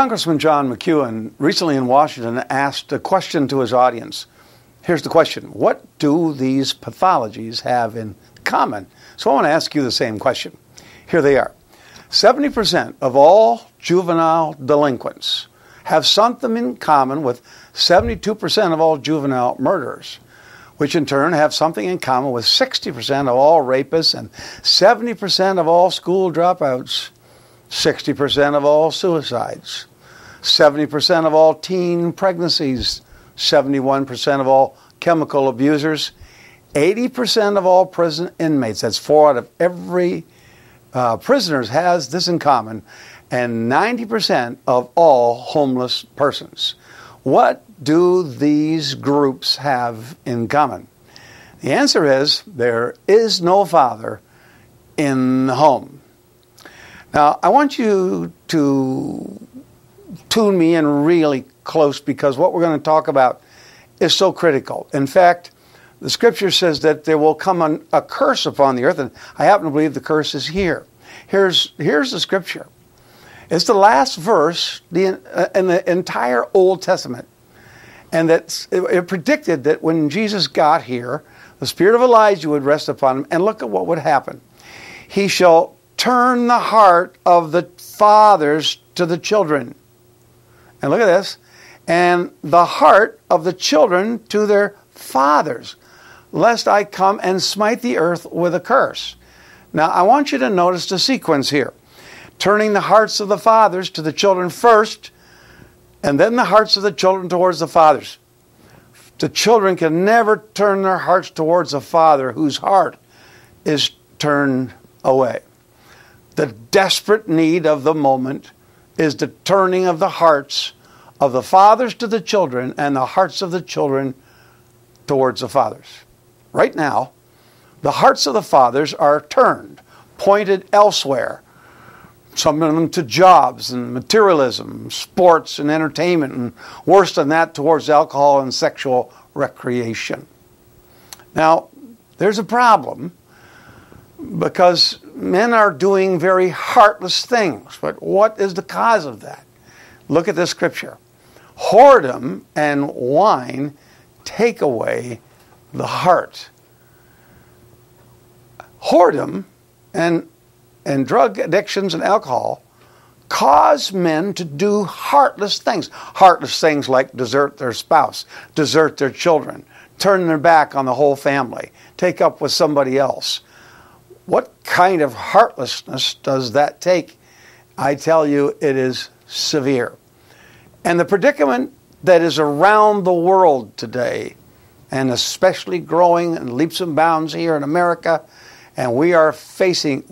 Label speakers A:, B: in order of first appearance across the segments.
A: Congressman John McEwen recently in Washington asked a question to his audience. Here's the question. What do these pathologies have in common? So I want to ask you the same question. Here they are. 70% of all juvenile delinquents have something in common with 72% of all juvenile murderers, which in turn have something in common with 60% of all rapists and 70% of all school dropouts, 60% of all suicides, 70% of all teen pregnancies, 71% of all chemical abusers, 80% of all prison inmates, that's 4 out of every prisoners has this in common, and 90% of all homeless persons. What do these groups have in common? The answer is there is no father in the home. Now, I want you to tune me in really close because what we're going to talk about is so critical. In fact, the scripture says that there will come a curse upon the earth, and I happen to believe the curse is here. Here's the scripture. It's the last verse in the entire Old Testament. And it predicted that when Jesus got here, the spirit of Elijah would rest upon him, and look at what would happen. He shall turn the heart of the fathers to the children. And look at this. And the heart of the children to their fathers, lest I come and smite the earth with a curse. Now, I want you to notice the sequence here. Turning the hearts of the fathers to the children first, and then the hearts of the children towards the fathers. The children can never turn their hearts towards a father whose heart is turned away. The desperate need of the moment is the turning of the hearts of the fathers to the children and the hearts of the children towards the fathers. Right now, the hearts of the fathers are turned, pointed elsewhere. Some of them to jobs and materialism, sports and entertainment, and worse than that, towards alcohol and sexual recreation. Now, there's a problem because men are doing very heartless things. But what is the cause of that? Look at this scripture. Whoredom and wine take away the heart. Whoredom and drug addictions and alcohol cause men to do heartless things. Heartless things like desert their spouse, desert their children, turn their back on the whole family, take up with somebody else. What kind of heartlessness does that take? I tell you, it is severe. And the predicament that is around the world today, and especially growing in leaps and bounds here in America, and we are facing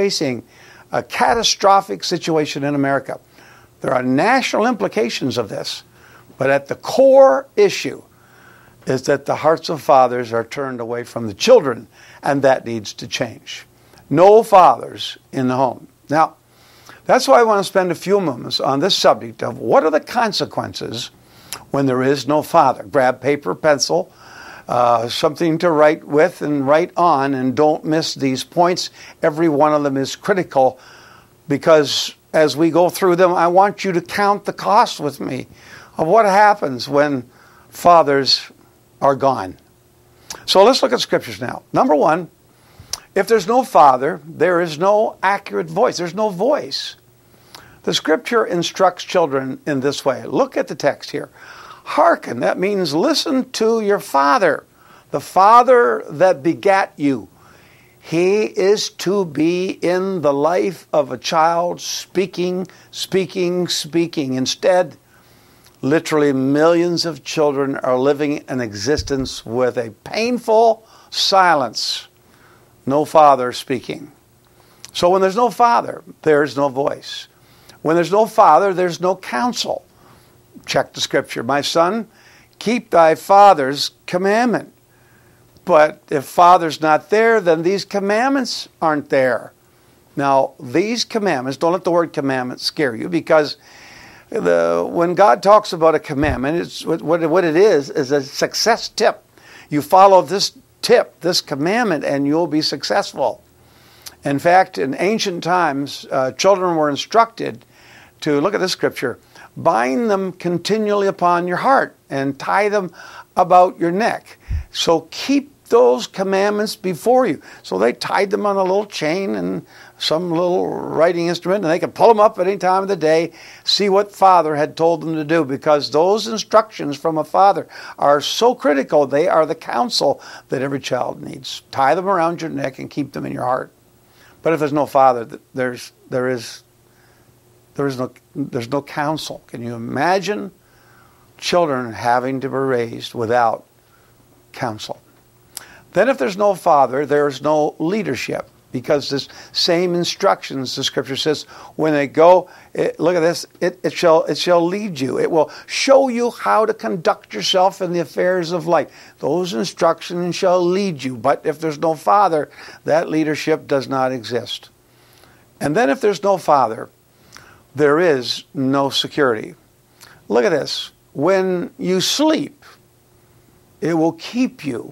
A: a catastrophic situation in America. There are national implications of this, but at the core issue is that the hearts of fathers are turned away from the children, and that needs to change. No fathers in the home. Now, that's why I want to spend a few moments on this subject of what are the consequences when there is no father. Grab paper, pencil, something to write with and write on, and don't miss these points. Every one of them is critical because as we go through them, I want you to count the cost with me of what happens when fathers are gone. So let's look at scriptures now. Number one, if there's no father, there is no accurate voice. There's no voice. The scripture instructs children in this way. Look at the text here. Hearken, that means listen to your father, the father that begat you. He is to be in the life of a child speaking. Instead, literally millions of children are living an existence with a painful silence. No father speaking. So when there's no father, there's no voice. When there's no father, there's no counsel. Check the scripture. My son, keep thy father's commandment. But if father's not there, then these commandments aren't there. Now, these commandments, don't let the word commandment scare you, because when God talks about a commandment, it's what it is a success tip. You follow this tip, this commandment, and you'll be successful. In fact, in ancient times, children were instructed to, look at this scripture, bind them continually upon your heart and tie them about your neck. So keep those commandments before you. So they tied them on a little chain and some little writing instrument, and they could pull them up at any time of the day, see what Father had told them to do, because those instructions from a father are so critical. They are the counsel that every child needs. Tie them around your neck and keep them in your heart. But if there's no father, there's no counsel. Can you imagine children having to be raised without counsel? Then if there's no father, there's no leadership, because this same instructions, the scripture says, when they go, look at this, it shall lead you. It will show you how to conduct yourself in the affairs of life. Those instructions shall lead you. But if there's no father, that leadership does not exist. And then if there's no father, there is no security. Look at this. When you sleep, it will keep you.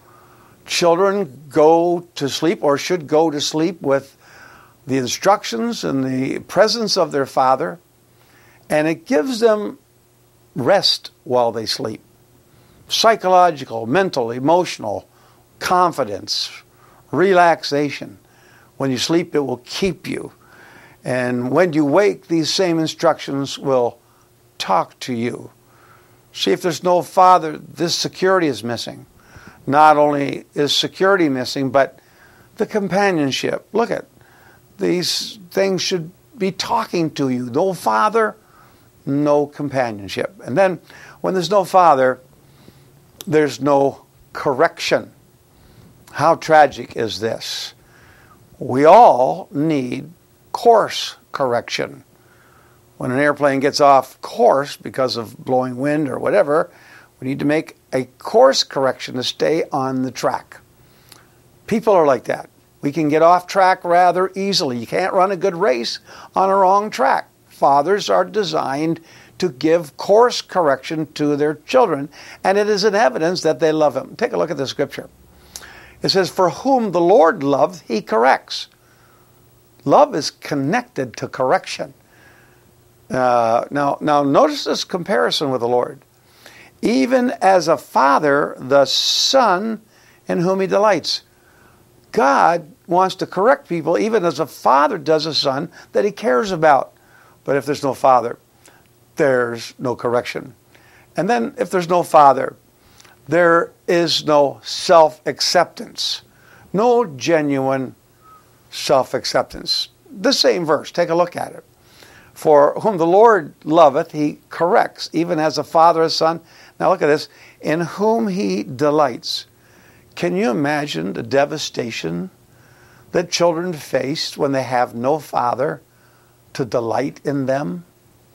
A: Children go to sleep, or should go to sleep, with the instructions and the presence of their father, and it gives them rest while they sleep. Psychological, mental, emotional, confidence, relaxation. When you sleep, it will keep you. And when you wake, these same instructions will talk to you. See, if there's no father, this security is missing. Not only is security missing, but the companionship. Look at these things should be talking to you. No father, no companionship. And then when there's no father, there's no correction. How tragic is this? We all need course correction. When an airplane gets off course because of blowing wind or whatever, we need to make a course correction to stay on the track. People are like that. We can get off track rather easily. You can't run a good race on a wrong track. Fathers are designed to give course correction to their children, and it is an evidence that they love them. Take a look at the scripture. It says, "For whom the Lord loves, he corrects." Love is connected to correction. Now notice this comparison with the Lord. Even as a father, the son in whom he delights. God wants to correct people even as a father does a son that he cares about. But if there's no father, there's no correction. And then if there's no father, there is no self-acceptance. No genuine self-acceptance. The same verse, take a look at it. For whom the Lord loveth, he corrects, even as a father a son. Now look at this. In whom he delights. Can you imagine the devastation that children face when they have no father to delight in them?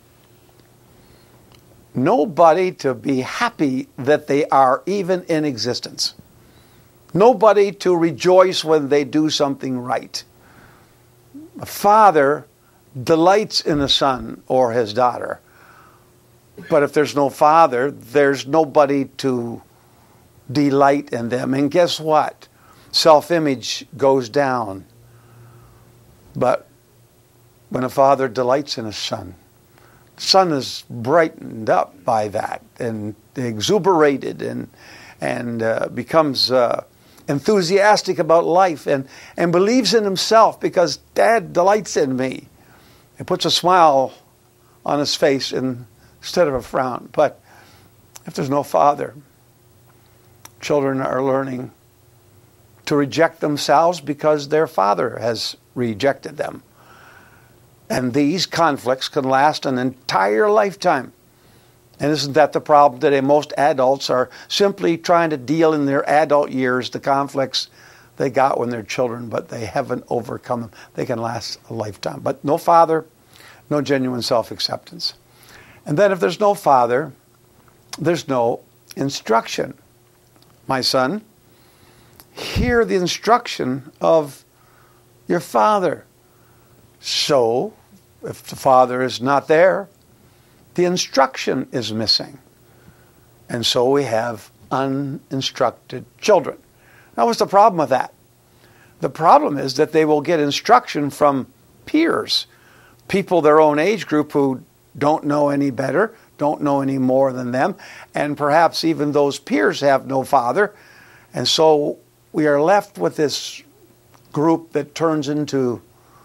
A: Nobody to be happy that they are even in existence. Nobody to rejoice when they do something right. A father delights in a son or his daughter. But if there's no father, there's nobody to delight in them. And guess what? Self-image goes down. But when a father delights in a son, the son is brightened up by that and exuberated and becomes enthusiastic about life and believes in himself because Dad delights in me. It puts a smile on his face instead of a frown. But if there's no father, children are learning to reject themselves because their father has rejected them. And these conflicts can last an entire lifetime. And isn't that the problem today? Most adults are simply trying to deal in their adult years the conflicts they got when they're children, but they haven't overcome them. They can last a lifetime. But no father, no genuine self-acceptance. And then if there's no father, there's no instruction. My son, hear the instruction of your father. So, if the father is not there, the instruction is missing. And so we have uninstructed children. Now, what's the problem with that? The problem is that they will get instruction from peers, people their own age group who don't know any better, don't know any more than them, and perhaps even those peers have no father. And so we are left with this group that turns into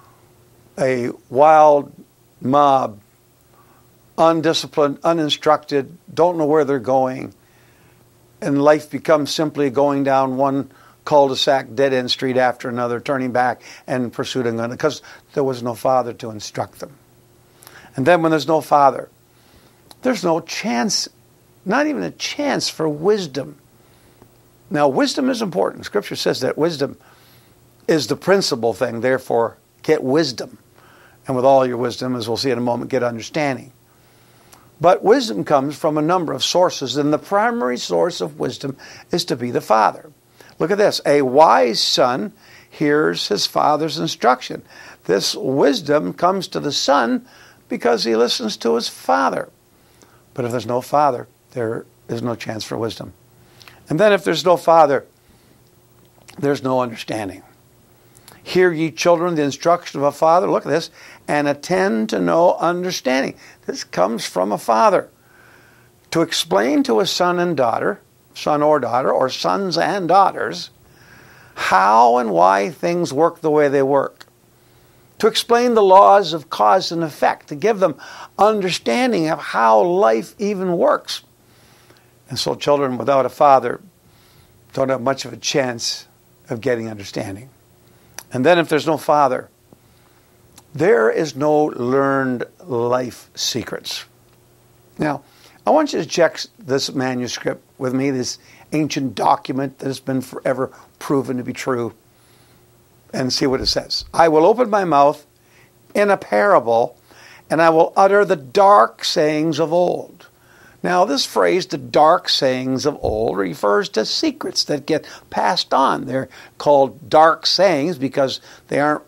A: a wild mob, undisciplined, uninstructed, don't know where they're going, and life becomes simply going down one cul-de-sac, dead-end street after another, turning back and pursuing another, because there was no father to instruct them. And then when there's no father, there's no chance, not even a chance for wisdom. Now, wisdom is important. Scripture says that wisdom is the principal thing, therefore get wisdom. And with all your wisdom, as we'll see in a moment, get understanding. But wisdom comes from a number of sources, and the primary source of wisdom is to be the father. Look at this. A wise son hears his father's instruction. This wisdom comes to the son because he listens to his father. But if there's no father, there is no chance for wisdom. And then if there's no father, there's no understanding. Hear ye children the instruction of a father, look at this, and attend to no understanding. This comes from a father. To explain to a son and daughter, son or daughter, or sons and daughters, how and why things work the way they work. To explain the laws of cause and effect, to give them understanding of how life even works. And so children without a father don't have much of a chance of getting understanding. And then if there's no father, there is no learned life secrets. Now, I want you to check this manuscript with me, this ancient document that has been forever proven to be true, and see what it says. I will open my mouth in a parable, and I will utter the dark sayings of old. Now, this phrase, the dark sayings of old, refers to secrets that get passed on. They're called dark sayings because they aren't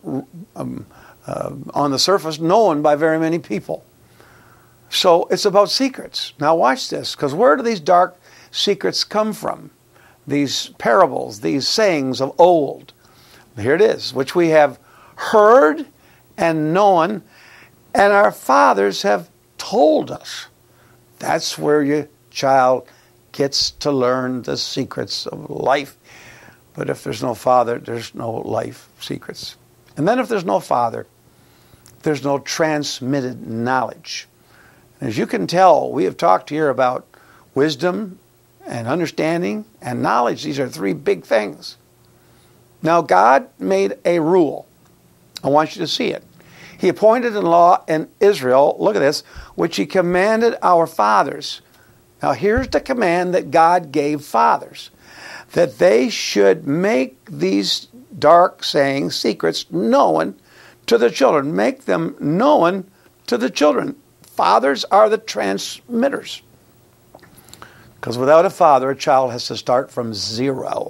A: on the surface known by very many people. So it's about secrets. Now watch this, because where do these dark secrets come from? These parables, these sayings of old. Here it is, which we have heard and known, and our fathers have told us. That's where your child gets to learn the secrets of life. But if there's no father, there's no life secrets. And then if there's no father, there's no transmitted knowledge. As you can tell, we have talked here about wisdom and understanding and knowledge. These are three big things. Now, God made a rule. I want you to see it. He appointed a law in Israel, look at this, which he commanded our fathers. Now, here's the command that God gave fathers, that they should make these dark sayings, secrets, known to the children. Make them known to the children. Fathers are the transmitters. Because without a father, a child has to start from zero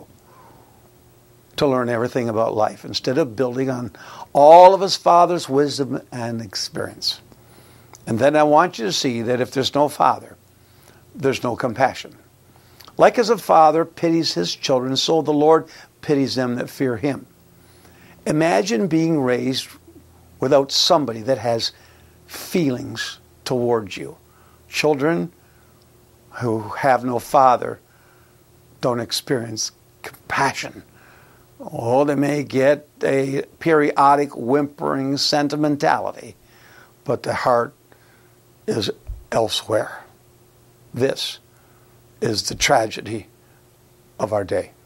A: to learn everything about life, instead of building on all of his father's wisdom and experience. And then I want you to see that if there's no father, there's no compassion. Like as a father pities his children, so the Lord pities them that fear him. Imagine being raised without somebody that has feelings towards you. Children who have no father don't experience compassion. Oh, they may get a periodic whimpering sentimentality, but the heart is elsewhere. This is the tragedy of our day.